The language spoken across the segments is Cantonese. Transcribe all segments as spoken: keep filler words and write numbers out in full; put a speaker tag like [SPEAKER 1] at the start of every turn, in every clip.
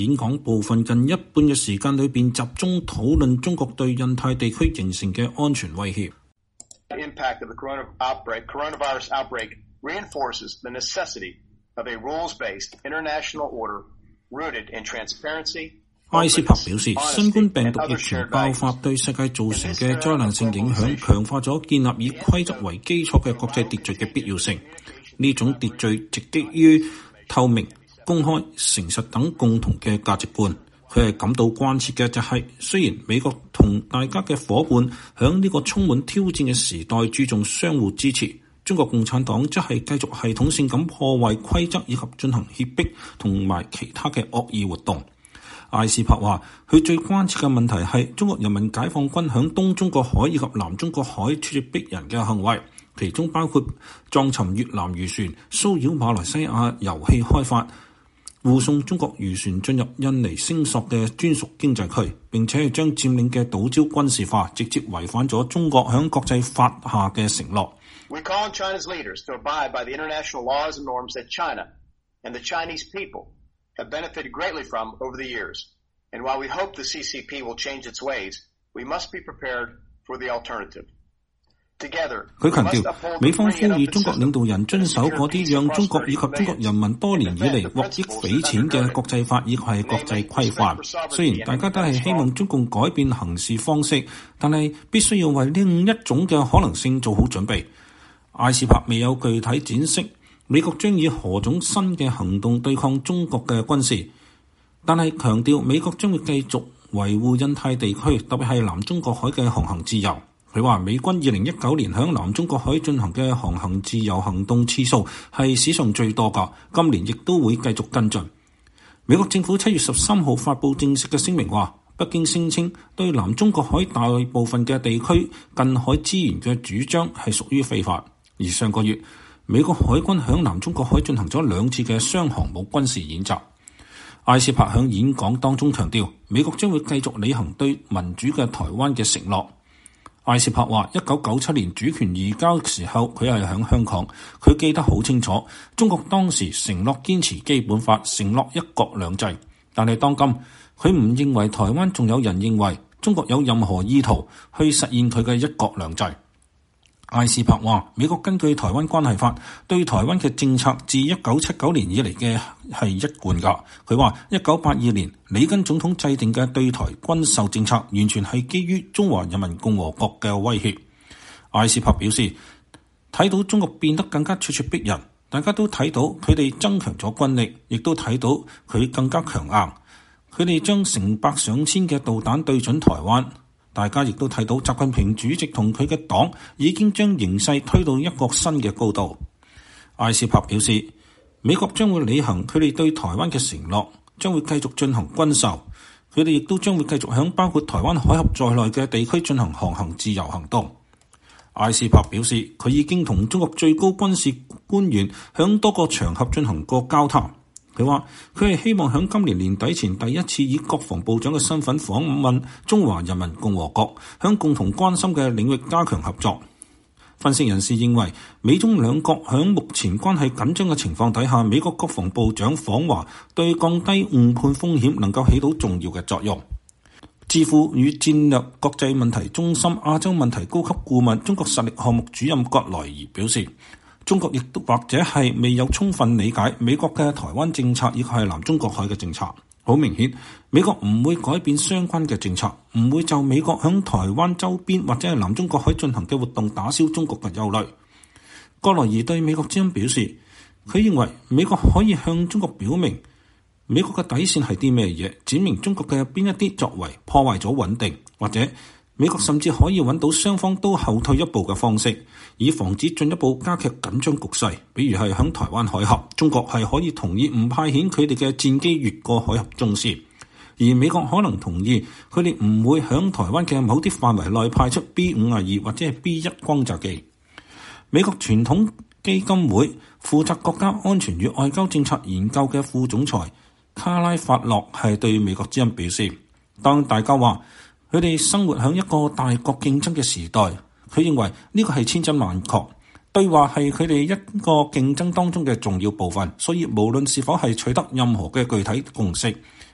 [SPEAKER 1] 演講部分近一半嘅時間裏邊集中討論中國對印太地區形成嘅安全威脅。
[SPEAKER 2] Impact of the corona outbreak, coronavirus outbreak reinforces the necessity of a rules-based international order rooted in transparency.
[SPEAKER 1] 埃斯珀表示，新冠病毒疫情爆發對世界造成嘅災難性影響，強化咗建立以規則為基礎嘅國際秩序嘅必要性。呢種秩序直基於透明、公開、誠實等共同嘅價值觀。佢係感到關切嘅就係，雖然美國同大家嘅夥伴響呢個充滿挑戰嘅時代注重相互支持，中國共產黨則係繼續系統性咁破壞規則以及進行脅迫同埋其他嘅惡意活動。艾斯珀話：佢最關切嘅問題係中國人民解放軍響東中國海以及南中國海處處逼人嘅行為，其中包括撞沉越南漁船、騷擾馬來西亞油氣開發、護送中國漁船進入印尼星索嘅專屬經濟區，並且係將佔領嘅島礁軍事化，直接違反咗中國響國際法下嘅承諾。
[SPEAKER 2] We call on China's leaders to abide by the international laws and norms that China and the Chinese people have benefited greatly from over the years. And while we hope the C C P will change its ways, we must be prepared for the alternative.
[SPEAKER 1] 佢強調，美方呼籲中國領導人遵守嗰啲讓中國以及中國人民多年以嚟獲益匪淺嘅國際法以及係國際規範。雖然大家都係希望中共改變行事方式，但係必須要為另一種嘅可能性做好準備。艾斯珀未有具體展示美國將以何種新嘅行動對抗中國嘅軍事，但係強調美國將會繼續維護印太地區，特別係南中國海嘅航行自由。佢話美軍二零一九年響南中國海進行嘅航行自由行動次數係史上最多㗎，今年亦都會繼續跟進。美國政府七月十三號發布正式嘅聲明話，北京聲稱對南中國海大部分嘅地區近海資源嘅主張係屬於非法。而上個月，美國海軍響南中國海進行咗兩次嘅雙航母軍事演習。艾斯珀響演講當中強調，美國將會繼續履行對民主嘅台灣嘅承諾。艾斯珀話：一九九七年主權移交嘅時候，佢係響香港，佢記得好清楚。中國當時承諾堅持基本法，承諾一國兩制。但係當今，佢唔認為台灣仲有人認為中國有任何意圖去實現佢嘅一國兩制。艾斯珀話：美國根據台灣關係法對台灣嘅政策，自一九七九年以嚟嘅係一貫㗎。佢話：一九八二年里根總統制定嘅對台軍售政策，完全係基於中華人民共和國嘅威脅。艾斯珀表示，睇到中國變得更加咄咄逼人，大家都睇到佢哋增強咗軍力，亦都睇到佢更加強硬。佢哋將成百上千嘅導彈對準台灣。大家亦都睇到習近平主席同佢嘅黨已經將形勢推到一個新嘅高度。艾斯珀表示，美國將會履行佢哋對台灣嘅承諾，將會繼續進行軍售，佢哋亦都將會繼續響包括台灣海峽在內嘅地區進行航行自由行動。艾斯珀表示，佢已經同中國最高軍事官員響多個場合進行過交談。佢話：佢係希望喺今年年底前第一次以國防部長嘅身份訪問中華人民共和國，喺共同關心嘅領域加強合作。分析人士認為，美中兩國喺目前關係緊張嘅情況底下，美國國防部長訪華對降低誤判風險能夠起到重要嘅作用。智庫與戰略國際問題中心亞洲問題高級顧問、中國實力項目主任葛萊儀表示，中國亦都或者係未有充分理解美國嘅台灣政策，以及係南中國海嘅政策。好明顯，美國唔會改變相關嘅政策，唔會就美國響台灣周邊或者係南中國海進行嘅活動打消中國嘅憂慮。葛萊儀對美國之音表示，佢認為美國可以向中國表明美國嘅底線係啲咩嘢，展明中國嘅邊一啲作為破壞咗穩定，或者美國甚至可以揾到雙方都後退一步嘅方式，以防止進一步加劇緊張局勢。比如係響台灣海峽，中國係可以同意唔派遣佢哋嘅戰機越過海峽中線，而美國可能同意佢哋唔會響台灣嘅某啲範圍內派出 B 五十二 或者係 B 一轟炸機。美國傳統基金會負責國家安全與外交政策研究嘅副總裁卡拉法洛係對美國之音表示，當大家話佢哋生活喺一個大國競爭嘅時代，佢認為呢個係千真萬確，對話係佢哋一個競爭當中嘅重要部分，所以無論是否係取得任何嘅具體共識，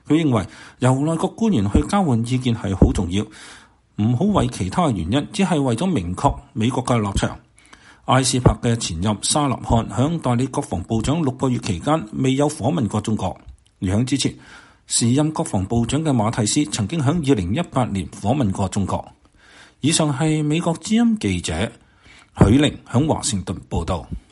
[SPEAKER 1] 佢認為由內閣官員去交換意見係好重要，唔好為其他嘅原因，只係為咗明確美國嘅立場。埃斯珀嘅前任沙納漢響代理國防部長六個月期間未有訪問過中國，而響之前時任國防部長嘅馬蒂斯曾經響二零一八年訪問過中國。以上係美國之音記者許玲響華盛頓報道。